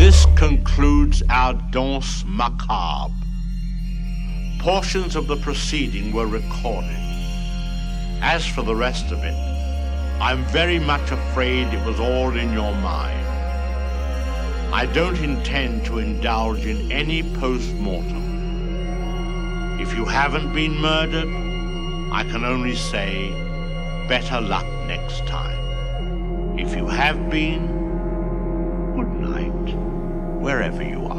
This concludes our danse macabre. Portions of the proceeding were recorded. As for the rest of it, I'm very much afraid it was all in your mind. I don't intend to indulge in any post-mortem. If you haven't been murdered, I can only say, better luck next time. If you have been, good night, wherever you are.